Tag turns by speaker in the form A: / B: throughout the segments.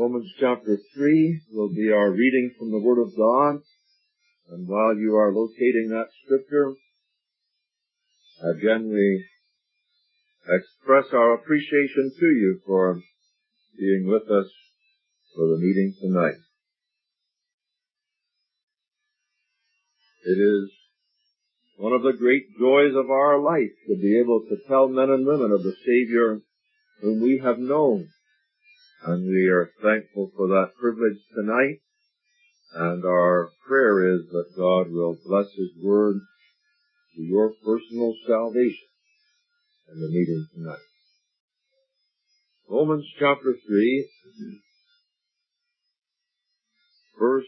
A: Romans chapter 3 will be our reading from the Word of God. And while you are locating that scripture, again we express our appreciation to you for being with us for the meeting tonight. It is one of the great joys of our life to be able to tell men and women of the Savior whom we have known. And we are thankful for that privilege tonight. And our prayer is that God will bless His Word to your personal salvation in the meeting tonight. Romans chapter 3, verse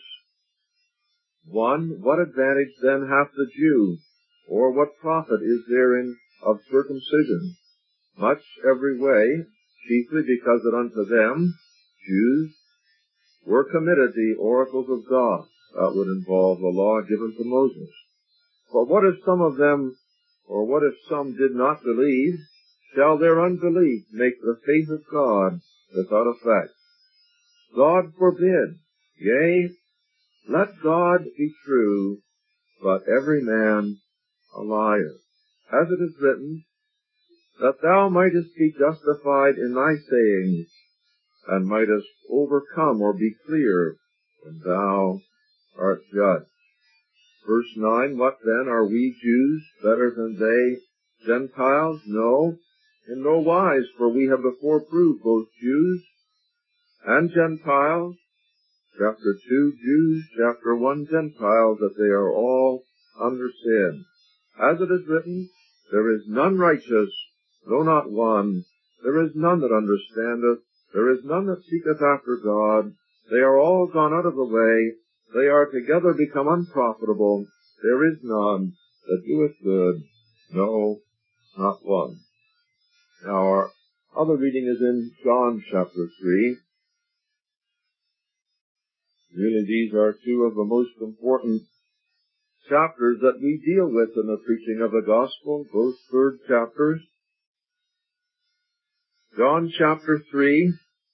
A: 1, What advantage then hath the Jew, or what profit is there of circumcision? Much every way, chiefly because that unto them, Jews, were committed the oracles of God. That would involve the law given to Moses. For what if some of them, or what if some did not believe? Shall their unbelief make the faith of God without effect? God forbid. Yea, let God be true, but every man a liar. As it is written, that thou mightest be justified in thy sayings, and mightest overcome or be clear when thou art judged. Verse 9, What then, are we Jews better than they Gentiles? No, in no wise, for we have before proved both Jews and Gentiles, chapter 2 Jews, chapter 1 Gentiles, that they are all under sin. As it is written, there is none righteous, no, not one. There is none that understandeth. There is none that seeketh after God. They are all gone out of the way. They are together become unprofitable. There is none that doeth good. No, not one. Now our other reading is in John chapter 3. Really, these are two of the most important chapters that we deal with in the preaching of the gospel, both third chapters. John chapter 3,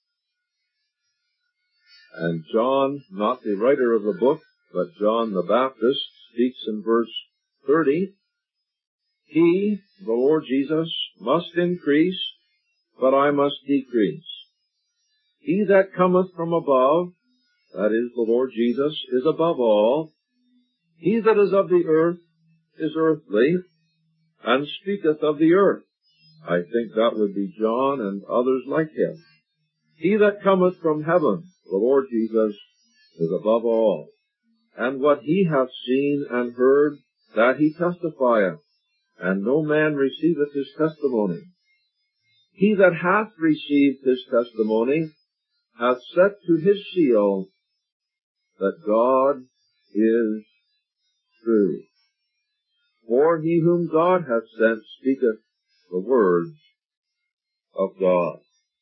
A: and John, not the writer of the book, but John the Baptist, speaks in verse 30, He, the Lord Jesus, must increase, but I must decrease. He that cometh from above, that is the Lord Jesus, is above all. He that is of the earth is earthly, and speaketh of the earth. I think that would be John and others like him. He that cometh from heaven, the Lord Jesus, is above all. And what he hath seen and heard, that he testifieth, and no man receiveth his testimony. He that hath received his testimony hath set to his seal that God is true. For he whom God hath sent speaketh the words of God.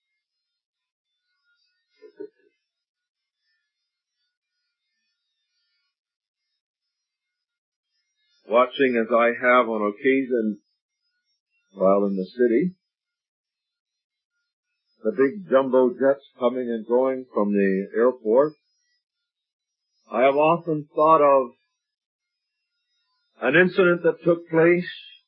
A: Watching as I have on occasion while in the city, the big jumbo jets coming and going from the airport, I have often thought of an incident that took place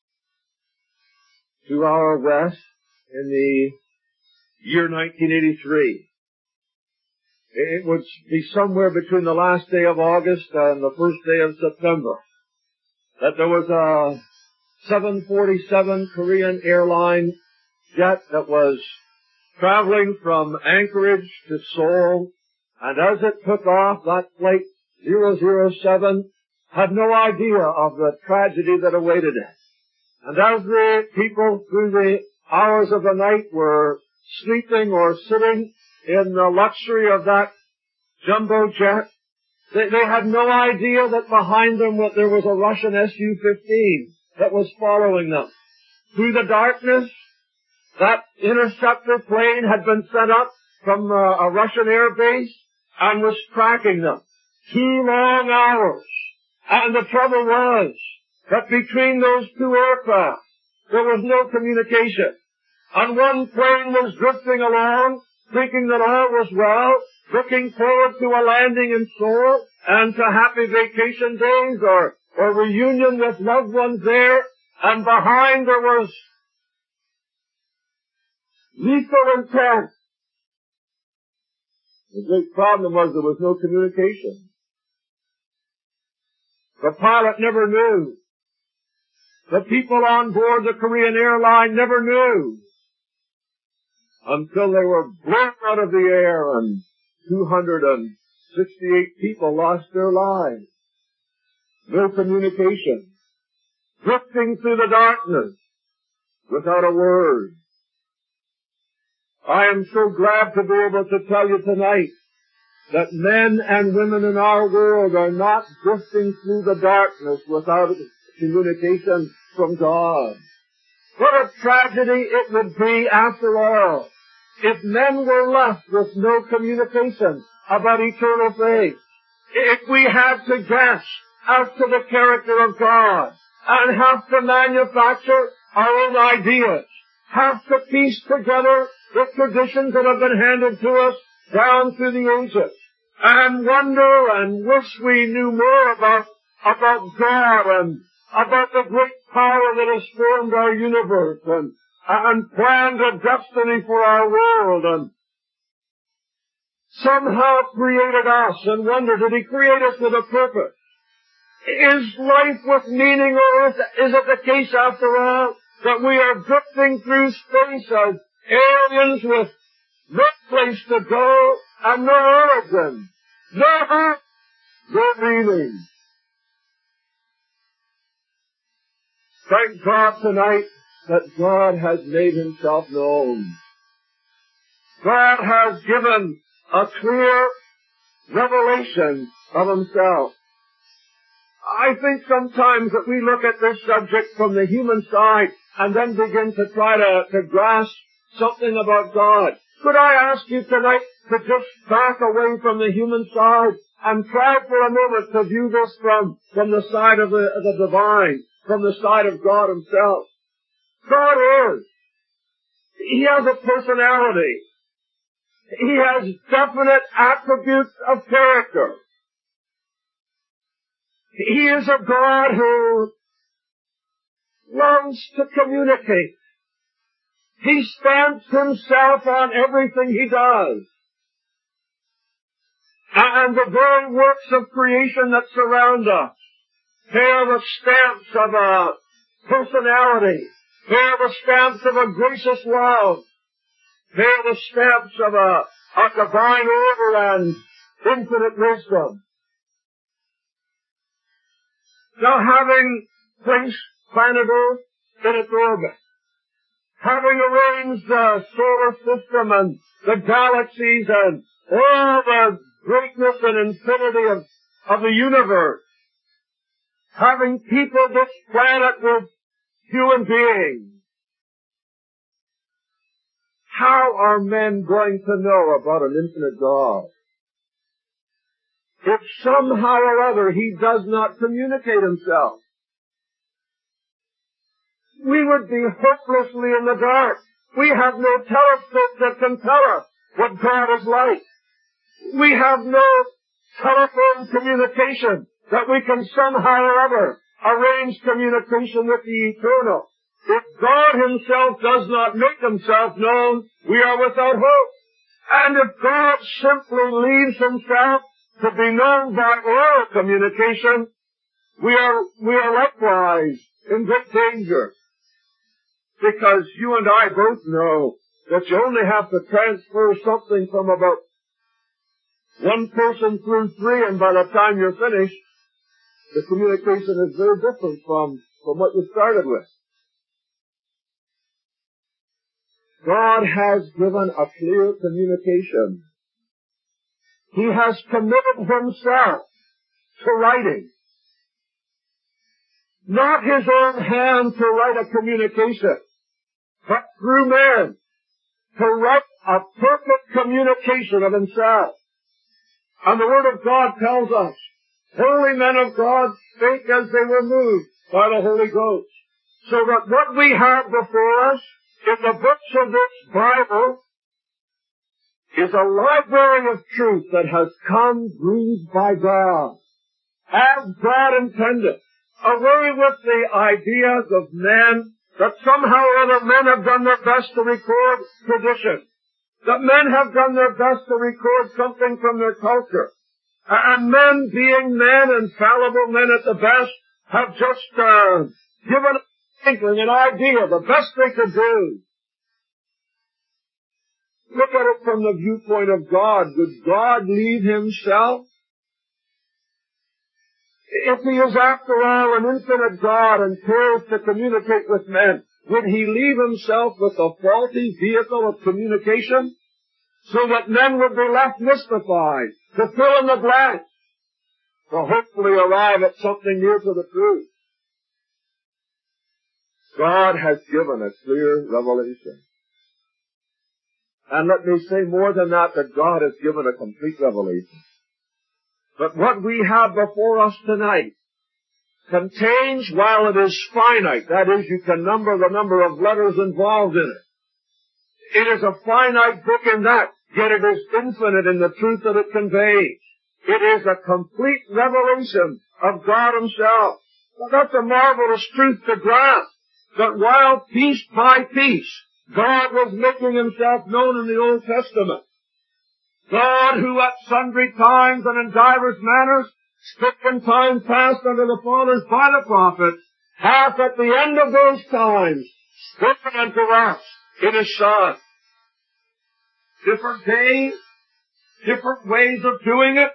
A: 2 hours west in the year 1983. It would be somewhere between the last day of August and the first day of September that there was a 747 Korean airline jet that was traveling from Anchorage to Seoul, and as it took off, that flight 007 had no idea of the tragedy that awaited it. And as the people through the hours of the night were sleeping or sitting in the luxury of that jumbo jet, they had no idea that behind them there was a Russian Su-15 that was following them. Through the darkness, that interceptor plane had been sent up from a Russian air base and was tracking them. 2 long hours. And the trouble was that between those two aircraft, there was no communication. And one plane was drifting along, thinking that all was well, looking forward to a landing in Seoul and to happy vacation days or reunion with loved ones there, and behind there was lethal intent. The great problem was there was no communication. The pilot never knew. The people on board the Korean airline never knew until they were blown out of the air and 268 people lost their lives. No communication. Drifting through the darkness without a word. I am so glad to be able to tell you tonight that men and women in our world are not drifting through the darkness without communication from God. What a tragedy it would be, after all, if men were left with no communication about eternal faith. If we had to guess as to the character of God and have to manufacture our own ideas, have to piece together the traditions that have been handed to us down through the ages, and wonder and wish we knew more about God and about the great power that has formed our universe and planned a destiny for our world and somehow created us, and wonder, did He create us with a purpose? Is life with meaning, or is it the case, after all, that we are drifting through space as aliens with no place to go and no origin, no hope, no meaning? Thank God tonight that God has made Himself known. God has given a clear revelation of Himself. I think sometimes that we look at this subject from the human side and then begin to try to grasp something about God. Could I ask you tonight to just back away from the human side and try for a moment to view this from the side of the divine, from the side of God Himself? God is. He has a personality. He has definite attributes of character. He is a God who loves to communicate. He stamps Himself on everything He does. And the very works of creation that surround us bear the stamps of a personality, bear the stamps of a gracious love, bear the stamps of a divine order and infinite wisdom. Now, having placed planet Earth in its orbit, having arranged the solar system and the galaxies and all the greatness and infinity of the universe, having peopled this planet with human beings, how are men going to know about an infinite God if somehow or other He does not communicate Himself? We would be hopelessly in the dark. We have no telescope that can tell us what God is like. We have no telephone communication that we can somehow or other arrange communication with the eternal. If God Himself does not make Himself known, we are without hope. And if God simply leaves Himself to be known by oral communication, we are likewise in great danger. Because you and I both know that you only have to transfer something from about one person through three, and by the time you're finished, the communication is very different from what you started with. God has given a clear communication. He has committed Himself to writing. Not His own hand to write a communication, but through men to write a perfect communication of Himself. And the Word of God tells us, holy men of God spake as they were moved by the Holy Ghost. So that what we have before us in the books of this Bible is is a library of truth that has come breathed by God, as God intended, away with the ideas of men that somehow or other men have done their best to record tradition, that men have done their best to record something from their culture, and men being men and fallible men at the best have just given an inkling, an idea, the best they could do. Look at it from the viewpoint of God. Would God leave himself? If he is after all an infinite God and cares to communicate with men, would he leave himself with a faulty vehicle of communication so that men would be left mystified to fill in the blanks, to hopefully arrive at something near to the truth? God has given a clear revelation. And let me say more than that God has given a complete revelation. But what we have before us tonight contains, while it is finite, that is, you can number the number of letters involved in it. It is a finite book in that, yet it is infinite in the truth that it conveys. It is a complete revelation of God himself. Well, that's a marvelous truth to grasp, that while piece by piece God was making himself known in the Old Testament, God, who at sundry times and in divers manners spake in time past unto the fathers by the prophets, hath at the end of those times spoken unto us in his Son. Different days, different ways of doing it.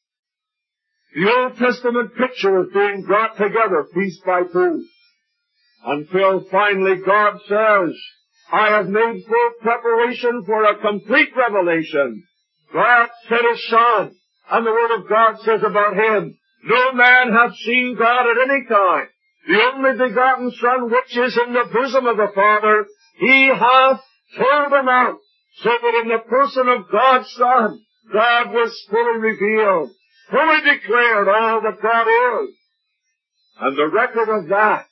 A: The Old Testament picture is being brought together piece by piece, until finally God says, I have made full preparation for a complete revelation. God sent his Son, and the Word of God says about him, no man hath seen God at any time. The only begotten Son, which is in the bosom of the Father, he hath told him out, so that in the person of God's Son, God was fully revealed, fully declared all that God is. And the record of that,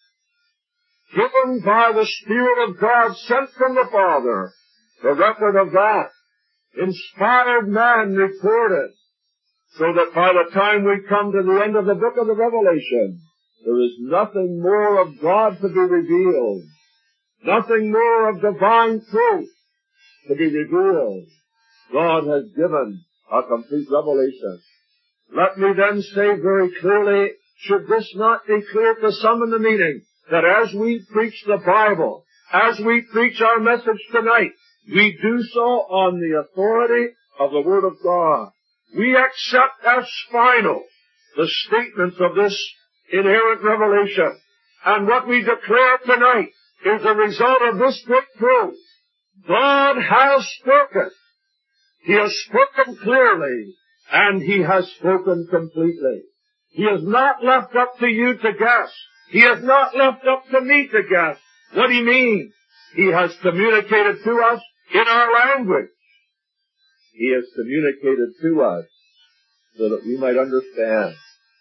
A: given by the Spirit of God sent from the Father, the record of that, inspired man recorded, so that by the time we come to the end of the book of the Revelation, there is nothing more of God to be revealed, nothing more of divine truth to be revealed. God has given a complete revelation. Let me then say very clearly, should this not be clear to some in the meeting, that as we preach the Bible, as we preach our message tonight, we do so on the authority of the Word of God. We accept as final the statements of this inerrant revelation. And what we declare tonight is a result of this great truth. God has spoken. He has spoken clearly, and he has spoken completely. He has not left up to you to guess. He has not left up to me to guess what he means. He has communicated to us in our language. He has communicated to us so that we might understand.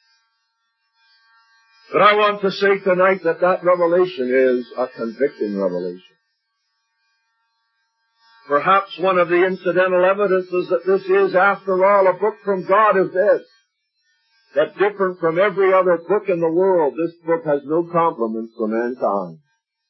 A: But I want to say tonight that that revelation is a convicting revelation. Perhaps one of the incidental evidences that this is, after all, a book from God is this, that different from every other book in the world, this book has no compliments for mankind.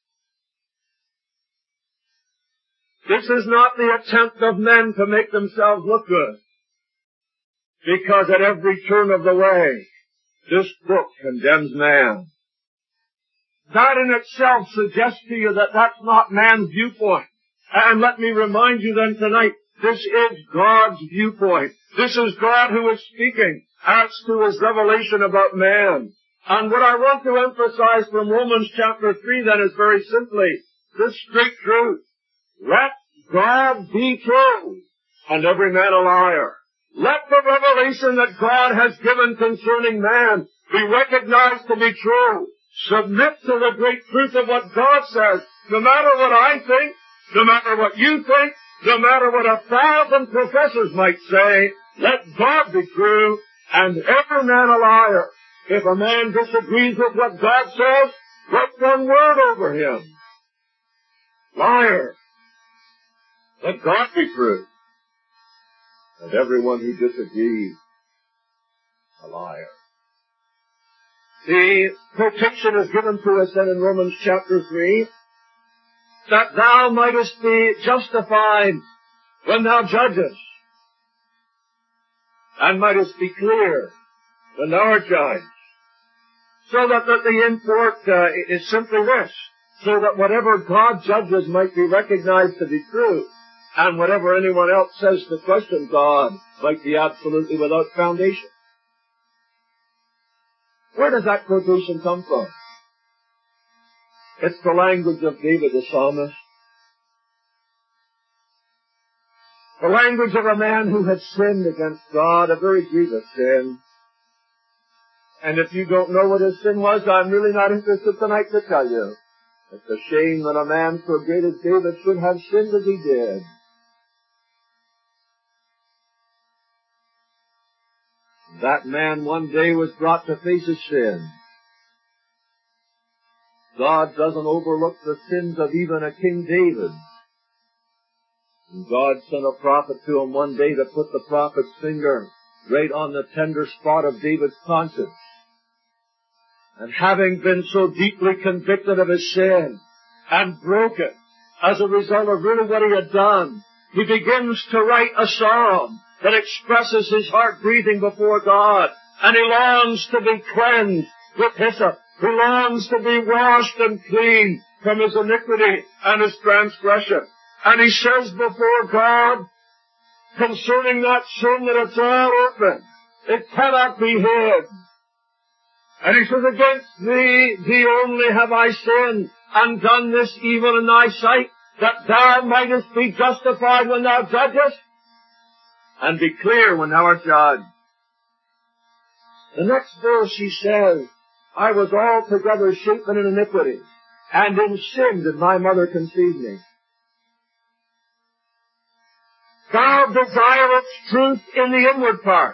A: This is not the attempt of men to make themselves look good, because at every turn of the way, this book condemns man. That in itself suggests to you that that's not man's viewpoint. And let me remind you then tonight, this is God's viewpoint. This is God who is speaking as to his revelation about man. And what I want to emphasize from Romans chapter 3 then is very simply this straight truth. Let God be true, and every man a liar. Let the revelation that God has given concerning man be recognized to be true. Submit to the great truth of what God says. No matter what I think, no matter what you think, no matter what 1,000 professors might say, let God be true, and every man a liar. If a man disagrees with what God says, write one word over him. Liar. Let God be true. and everyone who disagrees, a liar. The quotation is given to us then in Romans chapter 3, that thou mightest be justified when thou judgest, and mightest be clear when thou art judged. So that the import is simply this, so that whatever God judges might be recognized to be true, and whatever anyone else says to question God might be absolutely without foundation. Where does that quotation come from? It's the language of David the psalmist. The language of a man who had sinned against God, a very grievous sin. And if you don't know what his sin was, I'm really not interested tonight to tell you. It's a shame that a man so great as David should have sinned as he did. That man one day was brought to face his sin. God doesn't overlook the sins of even a King David. And God sent a prophet to him one day to put the prophet's finger right on the tender spot of David's conscience. And having been so deeply convicted of his sin and broken as a result of really what he had done, he begins to write a psalm that expresses his heart breathing before God. And he longs to be cleansed with hyssop. He longs to be washed and clean from his iniquity and his transgression. And he says before God, concerning that sin, that it's all open. It cannot be hid. And he says, against thee only have I sinned, and done this evil in thy sight, that thou mightest be justified when thou judgest, and be clear when thou art judged. The next verse he says, I was altogether shapen in iniquity, and in sin did my mother conceive me. Thou desirest truth in the inward part.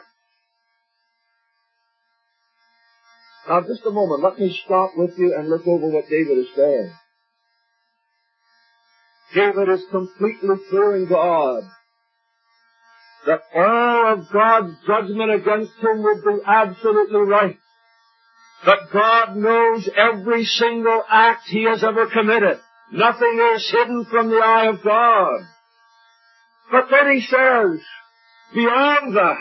A: Now just a moment, let me stop with you and look over what David is saying. David is completely clearing God that all of God's judgment against him would be absolutely right. That God knows every single act he has ever committed. Nothing is hidden from the eye of God. But then he says, beyond that,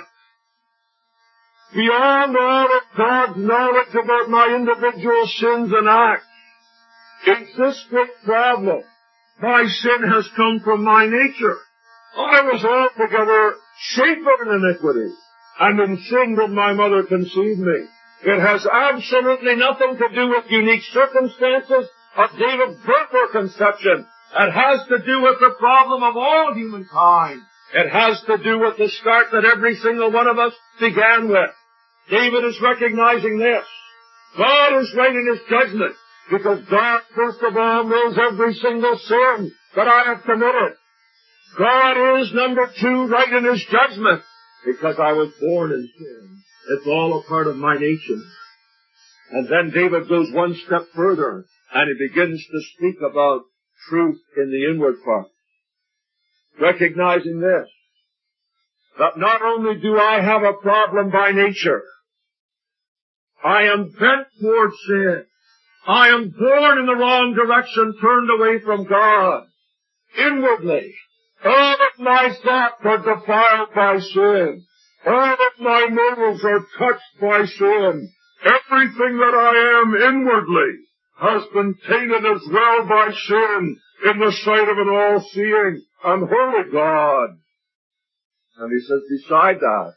A: beyond all of God's knowledge about my individual sins and acts, is this great problem. My sin has come from my nature. I was altogether shapen in iniquity, and in sin did my mother conceive me. It has absolutely nothing to do with unique circumstances of David's birth or conception. It has to do with the problem of all humankind. It has to do with the start that every single one of us began with. David is recognizing this. God is right in his judgment, because God, first of all, knows every single sin that I have committed. God is, number two, right in his judgment, because I was born in sin. It's all a part of my nature. And then David goes one step further, and he begins to speak about truth in the inward part. Recognizing this, that not only do I have a problem by nature, I am bent towards sin. I am born in the wrong direction, turned away from God. Inwardly, all of my thoughts are defiled by sin. All of my motives are touched by sin. Everything that I am inwardly has been tainted as well by sin in the sight of an all-seeing and holy God. And he says, beside that,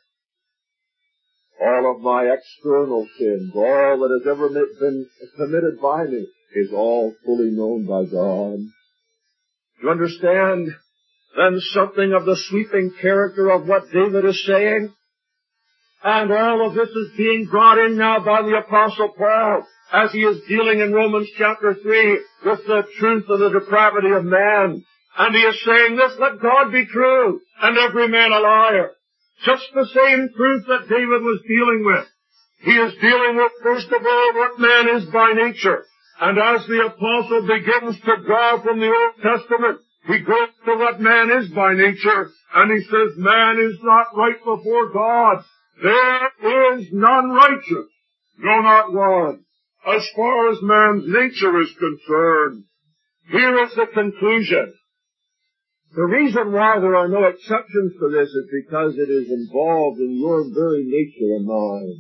A: all of my external sins, all that has ever been committed by me, is all fully known by God. You understand then something of the sweeping character of what David is saying? And all of this is being brought in now by the Apostle Paul, as he is dealing in Romans chapter 3 with the truth of the depravity of man. And he is saying this, let God be true, and every man a liar. Just the same truth that David was dealing with. He is dealing with, first of all, what man is by nature. And as the apostle begins to draw from the Old Testament, he goes to what man is by nature,
B: And he says, man is not right before God. There is none righteous. No, not one. As far as man's nature is concerned, here is the conclusion. The reason why there are no exceptions to this is because it is involved in your very nature and mine.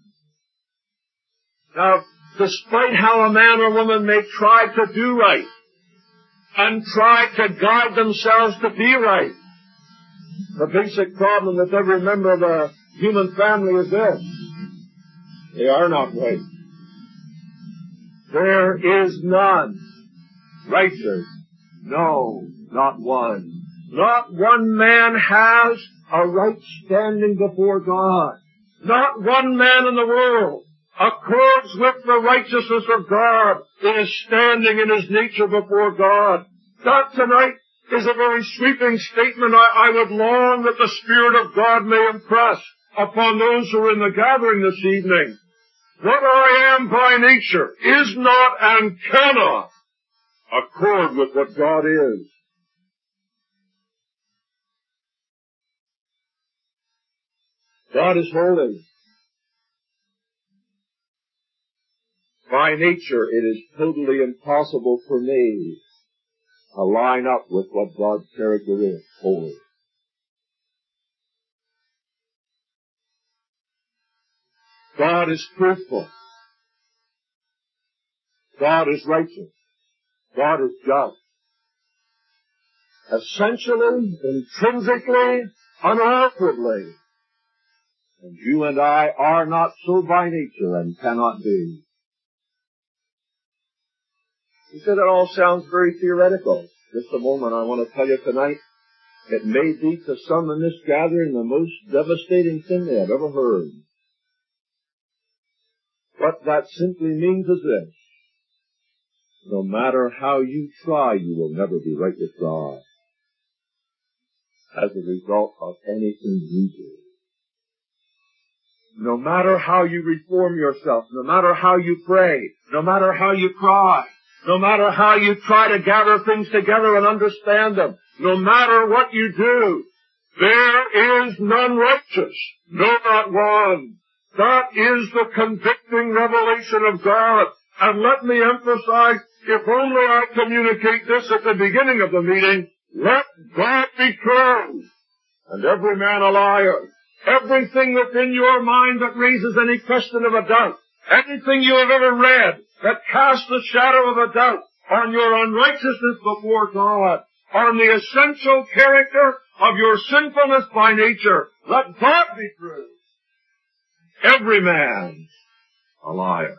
B: Now, despite how a man or woman may try to do right and try to guide themselves to be right, the basic problem with every member of the human family is this: they are not right. There is none righteous. No, not one. Not one man has a right standing before God. Not one man in the world accords with the righteousness of God in his standing in his nature before God. That tonight is a very sweeping statement I would long that the Spirit of God may impress upon those who are in the gathering this evening. What I am by nature is not and cannot accord with what God is. God is holy. By nature, it is totally impossible for me to line up with what God's character is, holy. God is truthful. God is righteous. God is just. Essentially, intrinsically, unalterably. And you and I are not so by nature and cannot be. You say that all sounds very theoretical. Just a moment, I want to tell you tonight, it may be to some in this gathering the most devastating thing they have ever heard. What that simply means is this: no matter how you try, you will never be right with God as a result of anything you do. No matter how you reform yourself, no matter how you pray, no matter how you cry, no matter how you try to gather things together and understand them, no matter what you do, there is none righteous, no, not one. That is the convicting revelation of God. And let me emphasize, if only I communicate this at the beginning of the meeting, let God be true, and every man a liar. Everything within your mind that raises any question of a doubt, anything you have ever read that casts the shadow of a doubt on your unrighteousness before God, on the essential character of your sinfulness by nature, let God be true. Every man a liar.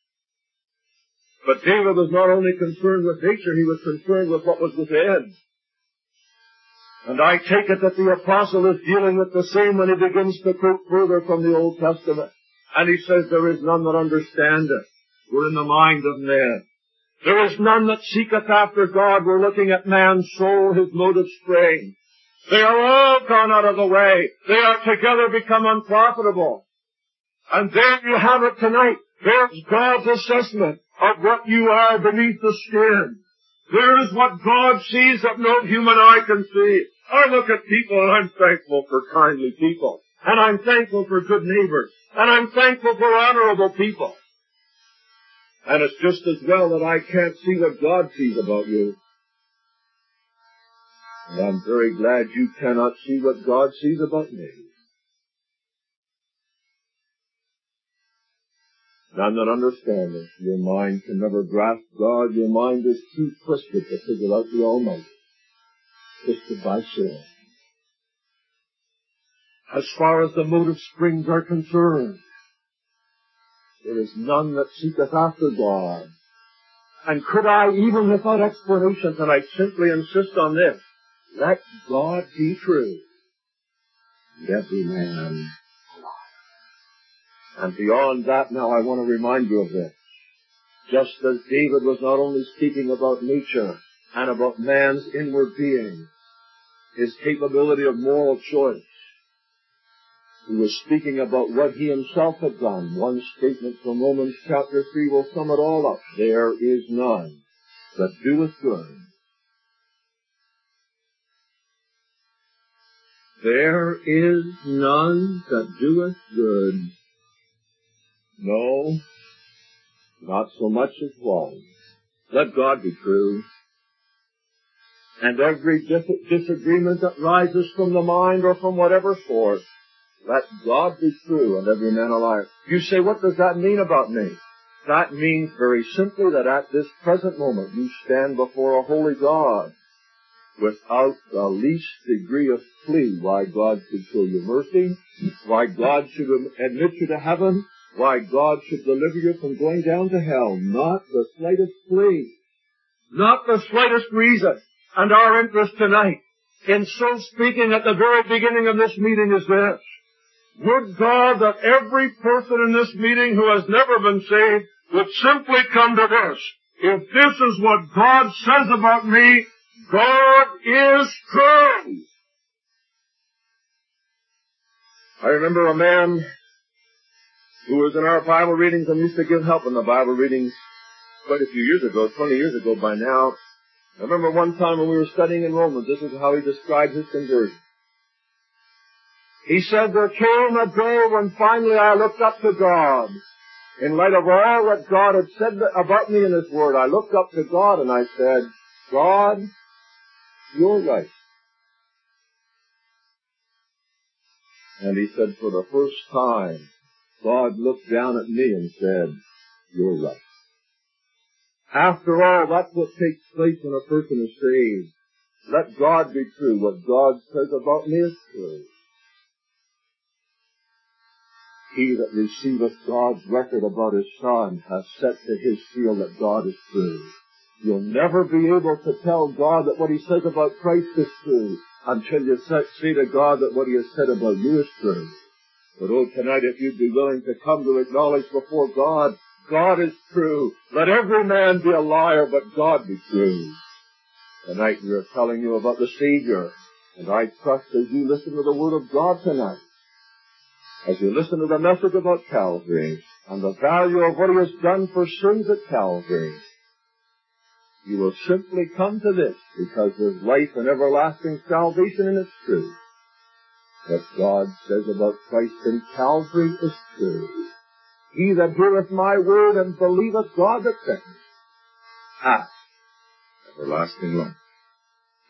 B: But David was not only concerned with nature, he was concerned with what was within. And I take it that the apostle is dealing with the same when he begins to quote further from the Old Testament. And he says, there is none that understandeth. We're in the mind of man. There is none that seeketh after God. We're looking at man's soul, his motive straying. They are all gone out of the way. They are together become unprofitable. And there you have it tonight. There's God's assessment of what you are beneath the skin. There is what God sees that no human eye can see. I look at people and I'm thankful for kindly people. And I'm thankful for good neighbors. And I'm thankful for honorable people. And it's just as well that I can't see what God sees about you. And I'm very glad you cannot see what God sees about me. None that understand this. Your mind can never grasp God. Your mind is too twisted to figure out the Almighty. Twisted by sin. As far as the motive springs are concerned, there is none that seeketh after God. And could I, even without explanation tonight, simply insist on this: let God be true, and every man. And beyond that, now I want to remind you of this. Just as David was not only speaking about nature and about man's inward being, his capability of moral choice, he was speaking about what he himself had done. One statement from Romans chapter 3 will sum it all up. There is none that doeth good.
A: There is none that doeth good. No, not so much as one. Let God be true. And every disagreement that rises from the mind or from whatever source, let God be true and every man a liar. You say, what does that mean about me? That means very simply that at this present moment you stand before a holy God without the least degree of plea why God should show you mercy, why God should admit you to heaven, why God should deliver you from going down to hell. Not the slightest plea. Not the slightest reason. And our interest tonight, in so speaking at the very beginning of this meeting, is this. Would God that every person in this meeting who has never been saved would simply come to this. If this is what God says about me, God is true. I remember a man who was in our Bible readings and used to give help in the Bible readings quite a few years ago, 20 years ago by now. I remember one time when we were studying in Romans, this is how he described his conversion. He said, there came a day when finally I looked up to God. In light of all that God had said about me in His Word, I looked up to God and I said, God, you're right. And he said, for the first time, God looked down at me and said, you're right. After all, that's what takes place when a person is saved. Let God be true. What God says about me is true. He that receiveth God's record about His Son has set to His seal that God is true. You'll never be able to tell God that what He says about Christ is true until you say to God that what He has said about you is true. But tonight, if you'd be willing to come to acknowledge before God, God is true. Let every man be a liar, but God be true. Tonight we are telling you about the Savior, and I trust as you listen to the Word of God tonight, as you listen to the message about Calvary and the value of what He has done for sins at Calvary, you will simply come to this because there's life and everlasting salvation in its truth. What God says about Christ in Calvary is true. He that heareth my word and believeth God that sent me hath everlasting life.